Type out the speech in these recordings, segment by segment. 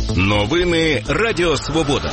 Новини Радіо Свобода.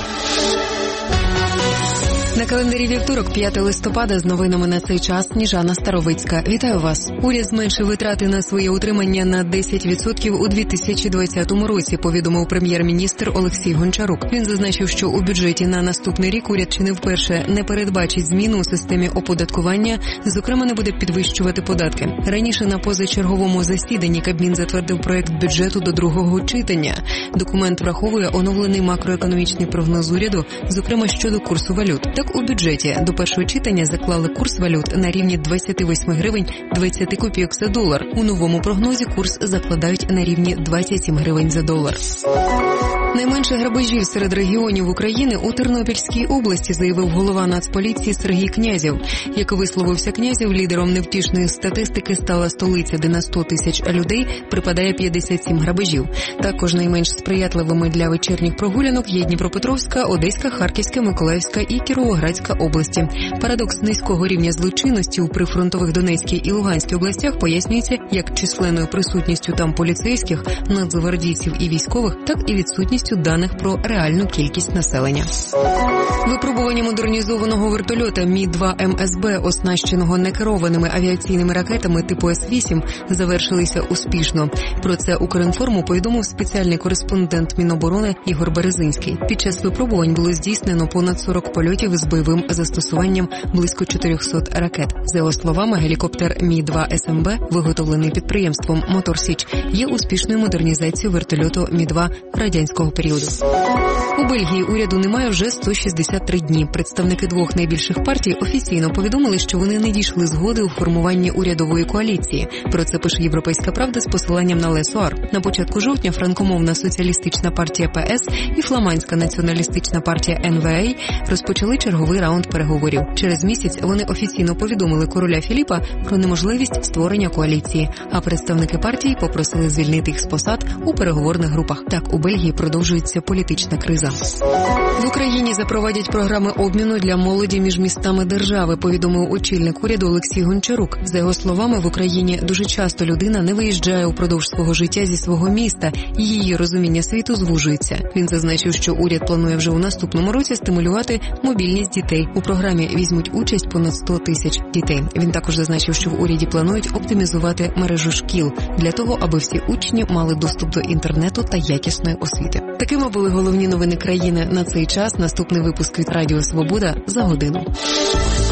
На календарі вівторок, 5 листопада, з новинами на цей час Сніжана Старовицька. Вітаю вас. Уряд зменшив витрати на своє утримання на 10% у 2020 році, повідомив прем'єр-міністр Олексій Гончарук. Він зазначив, що у бюджеті на наступний рік уряд чи не вперше не передбачить зміну у системі оподаткування, зокрема не буде підвищувати податки. Раніше на позачерговому засіданні Кабмін затвердив проект бюджету до другого читання. Документ враховує оновлений макроекономічний прогноз уряду, зокрема щодо курсу валют. У бюджеті до першого читання заклали курс валют на рівні 28 гривень 20 копійок за долар. У новому прогнозі курс закладають на рівні 27 гривень за долар. Найменше грабежів серед регіонів України у Тернопільській області, заявив голова Нацполіції Сергій Князєв. Як висловився Князєв, лідером невтішної статистики стала столиця, де на 100 тисяч людей припадає 57 грабежів. Також найменш сприятливими для вечірніх прогулянок є Дніпропетровська, Одеська, Харківська, Миколаївська і Кіровоградська області. Парадокс низького рівня злочинності у прифронтових Донецькій і Луганській областях пояснюється як численною присутністю там поліцейських, нацгвардійців і військових, так і відсутністю даних про реальну кількість населення. Випробування модернізованого вертольота Мі-2 МСБ, оснащеного некерованими авіаційними ракетами типу С-8, завершилися успішно. Про це Укрінформу повідомив спеціальний кореспондент Міноборони Ігор Березинський. Під час випробувань було здійснено понад 40 польотів з бойовим застосуванням близько 400 ракет. За його словами, гелікоптер Мі-2 СМБ, виготовлений підприємством «Моторсіч», є успішною модернізацією вертольоту Мі-2 радянського періоду. У Бельгії уряду немає вже 163 дні. Представники двох найбільших партій офіційно повідомили, що вони не дійшли згоди у формуванні урядової коаліції. Про це пише «Європейська правда» з посиланням на Ле Суар. На початку жовтня франкомовна соціалістична партія ПС і фламандська націоналістична партія НВА розпочали черговий раунд переговорів. Через місяць вони офіційно повідомили короля Філіпа про неможливість створення коаліції, а представники партії попросили звільнити їх з посад у переговорних групах. Так, у Бельгії продовжується політична криза. В Україні запровадять програми обміну для молоді між містами держави, повідомив очільник уряду Олексій Гончарук. За його словами, в Україні дуже часто людина не виїжджає упродовж свого життя зі свого міста, і її розуміння світу звужується. Він зазначив, що уряд планує вже у наступному році стимулювати мобільність дітей. У програмі візьмуть участь понад 100 тисяч дітей. Він також зазначив, що в уряді планують оптимізувати мережу шкіл для того, аби всі учні мали доступ до інтернету та якісної освіти. Такими були головні новини країни на цей час. Наступний випуск від Радіо Свобода за годину.